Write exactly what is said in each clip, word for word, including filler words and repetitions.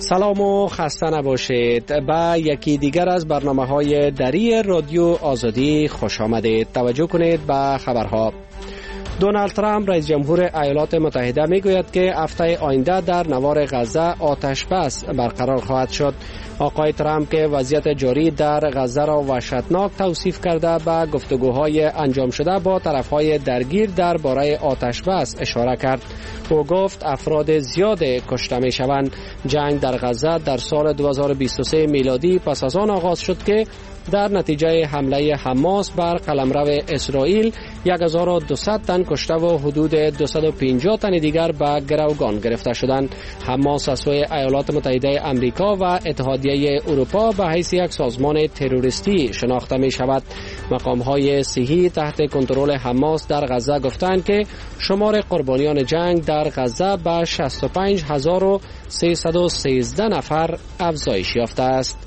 سلام و خسته نباشید. به یکی دیگر از برنامه‌های دری رادیو آزادی خوش آمدید. توجه کنید به خبرها. دونالد ترامپ رئیس جمهور ایالات متحده میگوید که هفته آینده در نوار غزه آتش بس برقرار خواهد شد. آقای ترامپ که وضعیت جاری در غزه را وحشتناک توصیف کرده به گفتگوهای انجام شده با طرفهای درگیر درباره آتش بس اشاره کرد. او گفت افراد زیاد کشته می شوند. جنگ در غزه در سال دو هزار و بیست و سه میلادی پس از آن آغاز شد که در نتیجه حمله حماس بر قلمرو اسرائیل یک هزار و دویست تن کشته و حدود دویست و پنجاه تن دیگر به گروگان گرفته شدند. حماس از سوی ایالات متحده آمریکا و اتحادیه اروپا به حیث یک سازمان تروریستی شناخته می شود. مقام‌های صحی تحت کنترل حماس در غزه گفتند که شمار قربانیان جنگ در غزه به شصت و پنج هزار و سیصد و سیزده نفر افزایش یافته است.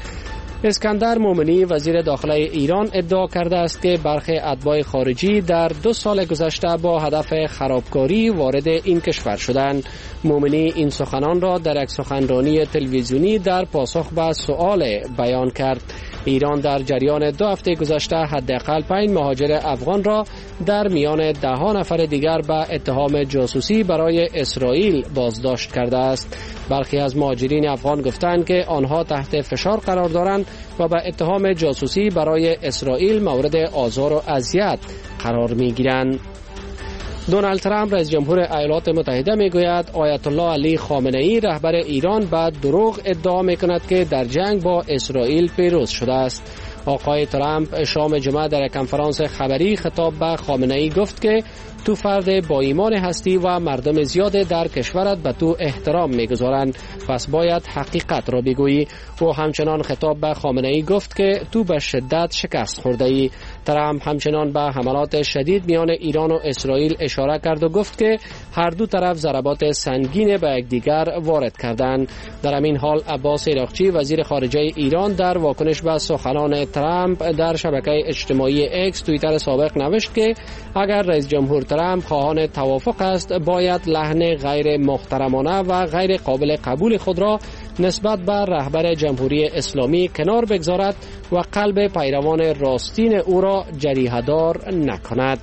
اسکندر مومنی وزیر داخله ایران ادعا کرده است که برخی اتباع خارجی در دو سال گذشته با هدف خرابکاری وارد این کشور شدند. مومنی این سخنان را در یک سخنرانی تلویزیونی در پاسخ به سؤال بیان کرد. ایران در جریان دو هفته گذشته حداقل پنج مهاجر افغان را در میان ده ها نفر دیگر به اتهام جاسوسی برای اسرائیل بازداشت کرده است. برخی از مهاجرین افغان گفتند که آنها تحت فشار قرار دارند و به اتهام جاسوسی برای اسرائیل مورد آزار و اذیت قرار می‌گیرند. دونالد ترامپ رئیس جمهور ایالات متحده میگوید آیت الله علی خامنه ای رهبر ایران به دروغ ادعا میکند که در جنگ با اسرائیل پیروز شده است. آقای ترامپ شام جمعه در کنفرانس خبری خطاب به خامنه ای گفت که تو فرد با ایمان هستی و مردم زیاد در کشورت به تو احترام میگذارند، پس باید حقیقت را بگویی. و همچنان خطاب به خامنه ای گفت که تو به شدت شکست خورده ای. ترامپ همچنان به حملات شدید میان ایران و اسرائیل اشاره کرد و گفت که هر دو طرف ضربات سنگین به یکدیگر وارد کردند. در همین حال عباس عراقچی وزیر خارجه ایران در واکنش به سخنان ترامپ در شبکه اجتماعی اکس توییتر سابق نوشت که اگر رئیس جمهور ترامپ خواهان توافق است باید لحن غیر محترمانه و غیر قابل قبول خود را نسبت به رهبر جمهوری اسلامی کنار بگذارد و قلب پیروان راستین او را جریحه‌دار نکند.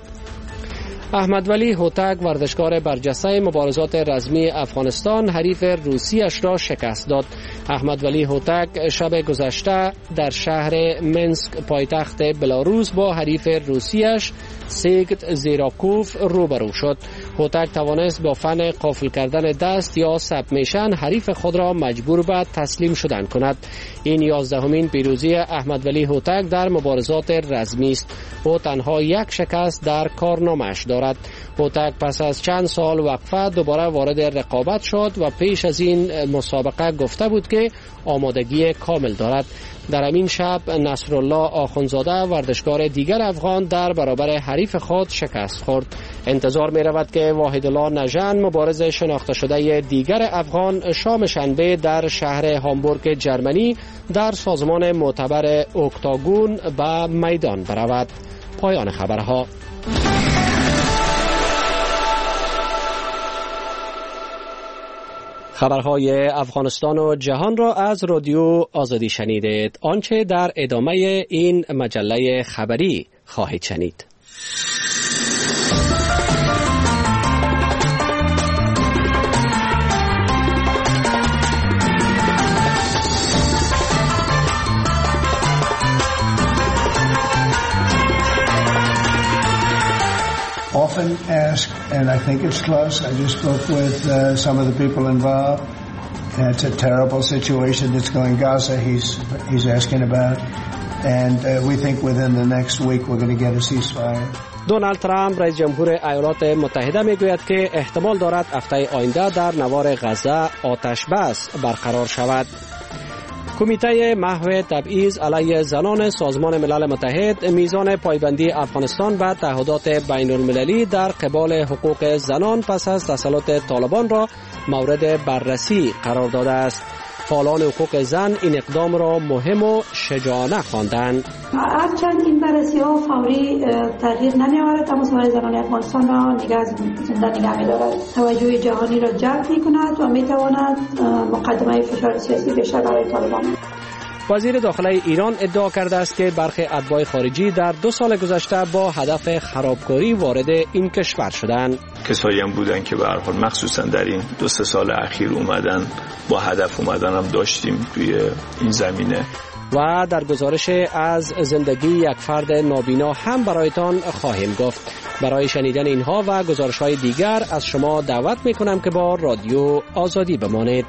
احمد ولی هوتک ورزشکار برجسته مبارزات رزمی افغانستان حریف روسیش را شکست داد. احمد ولی هوتک شب گذشته در شهر منسک پایتخت بلاروس با حریف روسیش سیگت زیراکوف روبرو شد. هوتک توانست با فن قافل کردن دست یا سبمیشن حریف خود را مجبور به تسلیم شدن کند. این یازدهمین پیروزی احمد ولی هوتک در مبارزات رزمی است. او تنها یک شکست در کارنامه‌اش دارد. هوتک پس از چند سال وقفه دوباره وارد رقابت شد و پیش از این مسابقه گفته بود که آمادگی کامل دارد. در همین شب نصرالله آخونزاده ورزشکار دیگر افغان در برابر حریف خود شکست خورد. انتظار می رود که واحدالله نژن مبارز شناخته شده دیگر افغان شام شنبه در شهر هامبورگ جرمنی در سازمان معتبر اکتاگون به میدان برود. پایان خبرها. خبرهای افغانستان و جهان را از رادیو آزادی شنیدید. آنچه در ادامه این مجله خبری خواهید شنید. Often asked, and I think it's close. I just spoke with uh, some of the people involved. And it's a terrible situation that's going Gaza. He's he's asking about, and uh, we think within the next week we're going to get a ceasefire. دونالد ترامپ رئیس جمهور ایالات متحده میگوید که احتمال دارد هفته آینده در نوار غزه آتش بس برقرار شود. کمیته محو تبعیض علیه زنان سازمان ملل متحد میزان پایبندی افغانستان به تعهدات بین المللی در قبال حقوق زنان پس از تسلط طالبان را مورد بررسی قرار داده است. فعالان حقوق زن این اقدام را مهم و شجاعانه خواندند. هرچند این بررسی ها فوری تغییر نمی آورد، اما سازمان زنان افغانستان را نگه زنده نگه می دارد. توجه جهانی را جلب می کند و می تواند مقدمه فشار سیاسی بیشتر برای طالبان. وزیر داخله ایران ادعا کرده است که برخی اتباع خارجی در دو سال گذشته با هدف خرابکاری وارد این کشور شدند. کسایی هم بودن که به هر حال مخصوصا در این دو سه سال اخیر اومدن، با هدف اومدن هم داشتیم توی این زمینه. و در گزارش از زندگی یک فرد نابینا هم برایتان خواهیم گفت. برای شنیدن اینها و گزارش‌های دیگر از شما دعوت می‌کنم که با رادیو آزادی بمانید.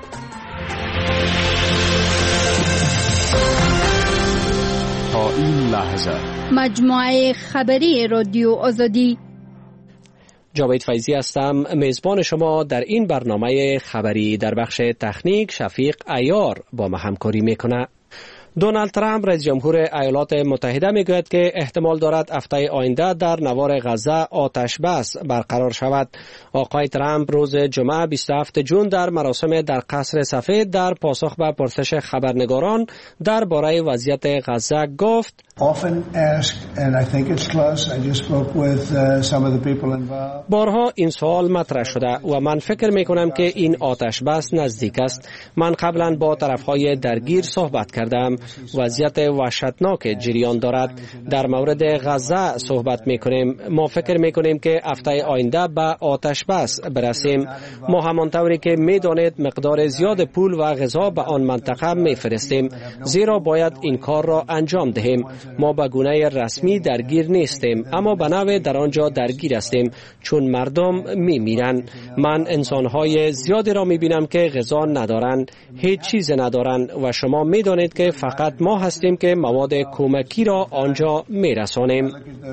تا این لحظه مجموعه خبری رادیو آزادی. جاوید فیضی هستم، میزبان شما در این برنامه خبری. در بخش تکنیک شفیق عیار با ما همکاری میکنه. دونالد ترامپ رئیس جمهور ایالات متحده میگوید که احتمال دارد هفته آینده در نوار غزه آتش بس برقرار شود. آقای ترامپ روز جمعه بیست و هفتم ژوئن در مراسم در قصر سفید در پاسخ به پرسش خبرنگاران درباره وضعیت غزه گفت: بارها این سوال مطرح شده و من فکر می کنم که این آتش بس نزدیک است. من قبلا با طرفهای درگیر صحبت کردم. وضعیت وحشتناک جریان دارد. در مورد غزه صحبت می کنیم. ما فکر می کنیم که هفته آینده به آتش بس برسیم. ما همانطوری که می دانید مقدار زیاد پول و غذا به آن منطقه می فرستیم، زیرا باید این کار را انجام دهیم. ما به گونه رسمی درگیر نیستیم، اما به نوع در آنجا درگیر هستیم، چون مردم می میرن. من انسانهای زیادی را می بینم که غذا ندارند، هیچ چیز ندارند و شما می دانید که فقط ما هستیم که مواد کمکی را آنجا می رسانیم.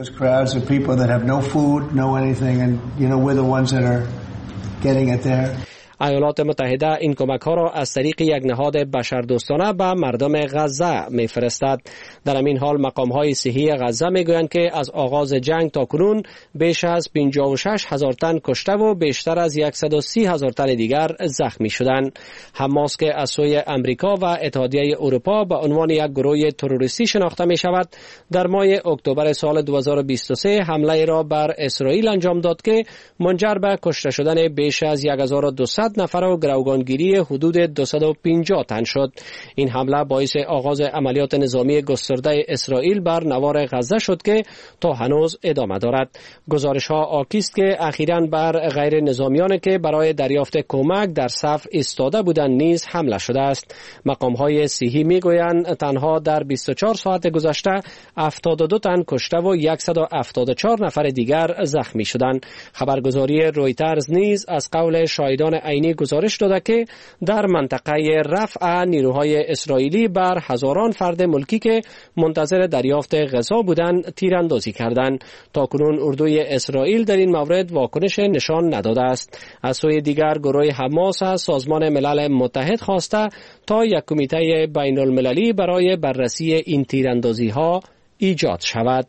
ایالات متحده این کمک ها را از طریق یک نهاد بشردوستانه به مردم غزه می فرستد. در همین حال مقام های صحی غزه می گویند که از آغاز جنگ تا کنون بیش از پنجاه و شش هزار تن کشته و بیشتر از صد و سی هزار تن دیگر زخمی شدند. حماس که از سوی امریکا و اتحادیه اروپا به عنوان یک گروه تروریستی شناخته می شود، در ماه اکتبر سال دو هزار و بیست و سه حمله را بر اسرائیل انجام داد که منجر به کشته شدن بیش از هزار و دویست نفر و گروگانگیری حدود دویست و پنجاه تن شد. این حمله باعث آغاز عملیات نظامی گسترده اسرائیل بر نوار غزه شد که تا هنوز ادامه دارد. گزارش ها حاکی است که اخیراً بر غیر نظامیان که برای دریافت کمک در صف ایستاده بودند نیز حمله شده است. مقام های صحی میگویند تنها در بیست و چهار ساعت گذشته هفتاد و دو تن کشته و صد و هفتاد و چهار نفر دیگر زخمی شدند. خبرگزاری رویترز نیز از قول شاهدان عینی گزارش داده که در منطقه رفح نیروهای اسرائیلی بر هزاران فرد ملکی که منتظر دریافت غذا بودند تیراندازی کردند. تاکنون اردوی اسرائیل در این مورد واکنش نشان نداده است. از سوی دیگر گروه حماس از سازمان ملل متحد خواسته تا یک کمیته بین المللی برای بررسی این تیراندازی ها ایجاد شود.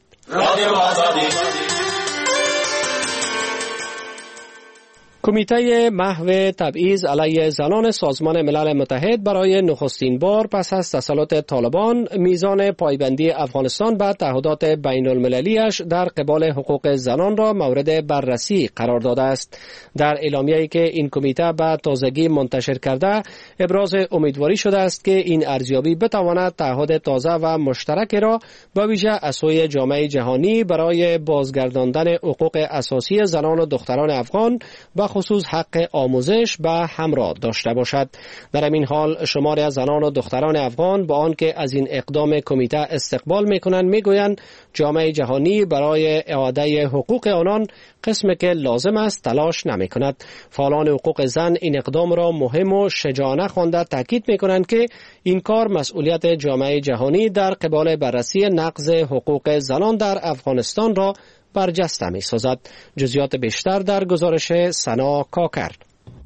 کمیته محو تبعیض علیه زنان سازمان ملل متحد برای نخستین بار پس از تسلط طالبان میزان پایبندی افغانستان به تعهدات بین المللیش در قبال حقوق زنان را مورد بررسی قرار داده است. در اعلامیه‌ای که این کمیته به تازگی منتشر کرده، ابراز امیدواری شده است که این ارزیابی بتواند تعهد تازه و مشترک را به ویژه از سوی جامعه جهانی برای بازگرداندن حقوق اساسی زنان و دختران افغان به خصوص حق آموزش به همراه داشته باشد. در این حال شماری از زنان و دختران افغان با آنکه از این اقدام کمیته استقبال میکنند میگویند جامعه جهانی برای اعاده حقوق آنان قسمی که لازم است تلاش نمی کند. فعالان حقوق زن این اقدام را مهم و شجاعانه خوانده تاکید می کنند که این کار مسئولیت جامعه جهانی در قبال بررسی نقض حقوق زنان در افغانستان را برجسته می سازد. جزئیات بیشتر در گزارش سنا کاکر.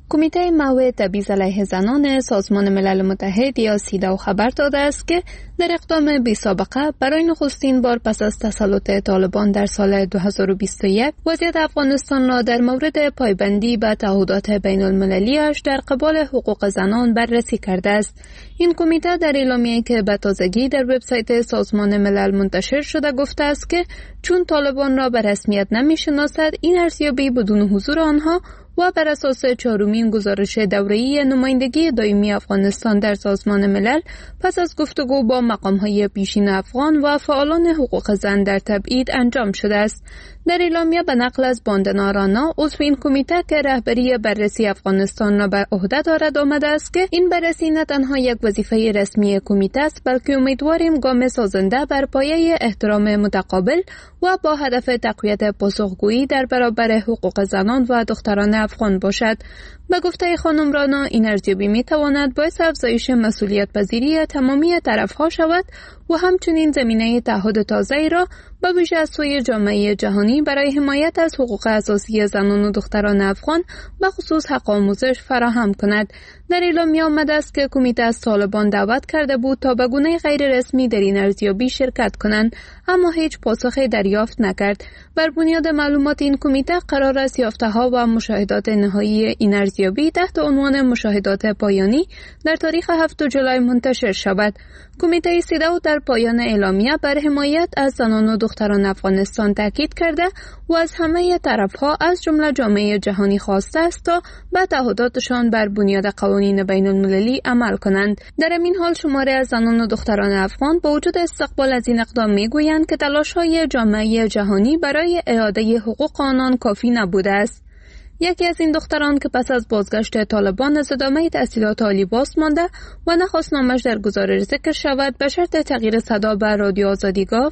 کمیته محو تبعیض علیه زنان سازمان ملل متحد یا سیداو خبر داده است که در اقدام بی سابقه برای نخستین بار پس از تسلط طالبان در سال دو هزار و بیست و یک وضعیت افغانستان را در مورد پایبندی به تعهدات بین المللی‌اش در قبال حقوق زنان بررسی کرده است. این کمیته در اعلامیه‌ای که به تازگی در وبسایت سازمان ملل منتشر شده گفته است که چون طالبان را به رسمیت نمی‌شناسد، این ارزیابی بدون حضور آنها و بر اساس چهارمین گزارش دوره‌ای نمایندگی دائمی افغانستان در سازمان ملل پس از گفتگو با مقام‌های پیشین افغان و فعالان حقوق زن در تبعید انجام شده است. در اعلامیه به نقل از باندنا رانا عضو این کمیته که رهبری بررسی افغانستان را بر عهده دارد آمده است که این بررسی نه تنها یک وظیفه رسمی کمیته است بلکه امیدواریم گام سازنده بر پایه احترام متقابل و با هدف تقویت پاسخگویی در برابر حقوق زنان و دختران افغان باشد. به گفته خانم رانا این ارزیابی می تواند باعث افزایش مسئولیت پذیری تمامی طرفها شود و همچنین زمینه تعهد تازه‌ای را به ویژه از سوی جامعه جهانی برای حمایت از حقوق اساسی زنان و دختران افغان به خصوص حق آموزش فراهم کند. در اعلامیه آمده است که کمیته از طالبان دعوت کرده بود تا به گونه غیر رسمی در این ارزیابی شرکت کنند، اما هیچ پاسخی دریافت نکرد. بر بنیاد معلومات این کمیته قرار است یافته‌ها و مشاهدات نهایی این ارزیابی تحت عنوان مشاهدات پایانی در تاریخ هفتم جولای منتشر شود. کمیته سیداو در پایان اعلامیه بر حمایت از زنان و دختران افغانستان تاکید کرده و از همه طرفها از جمله جامعه جهانی خواسته است تا به تعهداتشان بر بنیاد قوانین بین المللی عمل کنند. در این حال شماری از زنان و دختران افغان با وجود استقبال از این اقدام میگویند که تلاش‌های جامعه جهانی برای اعاده حقوق آنان کافی نبوده است. یکی از این دختران که پس از بازگشت طالبان از ادامه تحصیلات عالی باز مانده و نخواست نامش در گزارش ذکر شود به شرط تغییر صدا به رادیو آزادی گفت: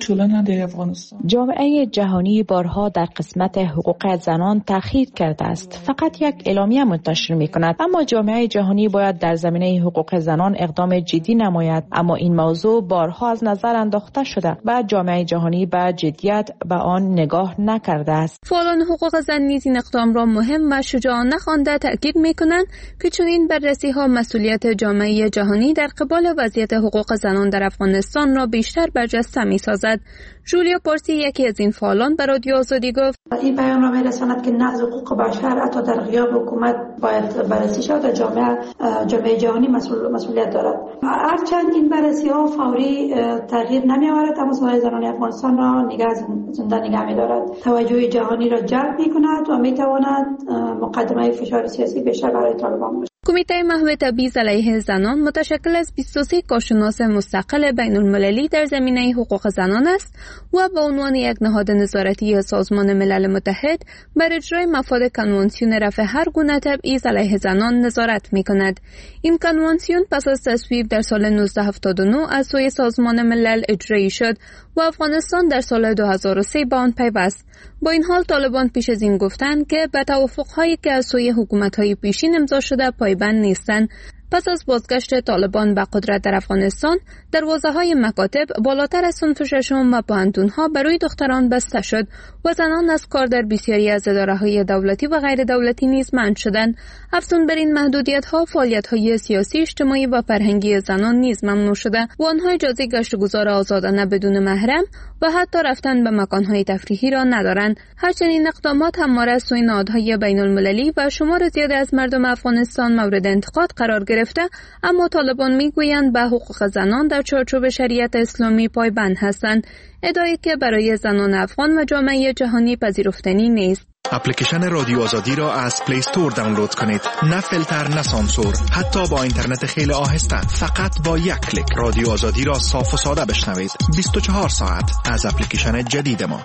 جامعه جهانی بارها در قسمت حقوق زنان تأخیر کرده است، فقط یک اعلامیه منتشر می کند، اما جامعه جهانی باید در زمینه حقوق زنان اقدام جدی نماید. اما این موضوع بارها از نظر انداخته شده و جامعه جهانی به جدیت به آن نگاه نکرده است. فعالان حقوق زن نیز این اقدام را مهم و شجاعانه خوانده تاکید می‌کنند که چون این بررسی‌ها مسئولیت جامعه جهانی در قبال وضعیت حقوق زنان در افغانستان را بیشتر برجسته می‌سازد. جولیا پارسی یکی از این فعالان به رادیو آزادی گفت: این بیان را می‌رساند که نقض حقوق بشر حتی در غیاب حکومت باید بررسی شود و جامعه جامعه جهانی مسئول مسئولیت دارد. هرچند این بررسی‌ها فوری تغییر نمی‌آورد، اما مسائل زنان افغانستان را نگاه زنده نگه می‌دارد. توجه جهانی را جلب می‌کند و می‌تواند مقدمه فشار سیاسی بیشتر برای طالبان باشد. کمیته محو تبعیض علیه زنان متشکل از بیست و سه کارشناس مستقل بین المللی در زمینه حقوق زنان است و به عنوان یک نهاد نظارتی سازمان ملل متحد بر اجرای مفاد کنوانسیون رفع هر گونه تبعیض علیه زنان نظارت می‌کند. این کنوانسیون پس از تصویب در سال نوزده هفتاد و نه از سوی سازمان ملل اجرایی شد و افغانستان در سال دو هزار و سه به آن پیوست. با این حال طالبان پیش از این گفتند که به توافق‌هایی که از سوی حکومت‌های پیشین امضا شده پایبند نیستند. پس از بازگشت طالبان به قدرت در افغانستان، دروازه‌های مکاتب بالاتر از صنف ششم و پوهنتون‌ها برای دختران بسته شد و زنان از کار در بسیاری از اداره‌های دولتی و غیر دولتی نیز منع شدند. افزون بر این محدودیت‌ها، فعالیت‌های سیاسی، اجتماعی و فرهنگی زنان نیز ممنوع شده و آنها اجازه گشت و گذار آزادانه بدون محرم و حتی رفتن به مکان‌های تفریحی را ندارند. هرچند این اقدامات همواره از سوی نهادهای بین‌المللی و شمار زیادی از مردم افغانستان مورد انتقاد قرار گرفته، اما طالبان میگویند به حقوق زنان در چارچوب شریعت اسلامی پایبند هستند، ادعایی که برای زنان افغان و جامعه جهانی پذیرفتنی نیست. اپلیکیشن رادیو آزادی را از پلی استور دانلود کنید. نه فیلتر، نه سانسور، حتی با اینترنت خیلی آهسته. فقط با یک کلیک رادیو آزادی را صاف و ساده بشنوید. بیست و چهار ساعت از اپلیکیشن جدید ما.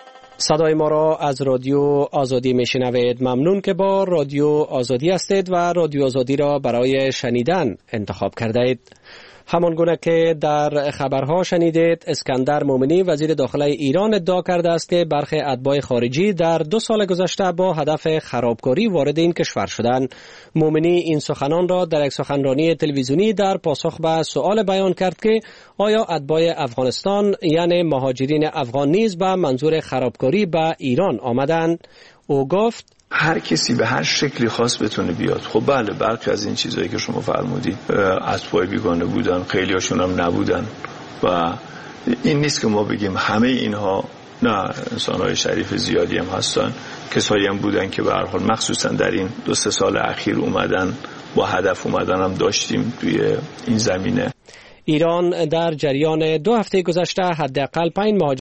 صدای ما را از رادیو آزادی میشنوید. ممنون که با رادیو آزادی هستید و رادیو آزادی را برای شنیدن انتخاب کرده اید. همان گونه که در خبرها شنیدید، اسکندر مومنی وزیر داخله ایران ادعا کرده است که برخی اتباع خارجی در دو سال گذشته با هدف خرابکاری وارد این کشور شدند. مومنی این سخنان را در یک سخنرانی تلویزیونی در پاسخ به سؤال بیان کرد که آیا اتباع افغانستان یعنی مهاجرین افغان نیز به منظور خرابکاری به ایران آمدند. او گفت: هر کسی به هر شکلی خاص بتونه بیاد. خب بله، برخی از این چیزایی که شما فرمودید اتباع بیگانه بودن، خیلی هاشون هم نبودن و این نیست که ما بگیم همه اینها نه. انسان‌های شریف زیادی هم هستن، کسایی هم بودن که به هر حال مخصوصا در این دو سه سال اخیر اومدن، با هدف اومدن هم داشتیم توی این زمینه. ایران در جریان دو هفته گذشته حداقل پنج مهاجر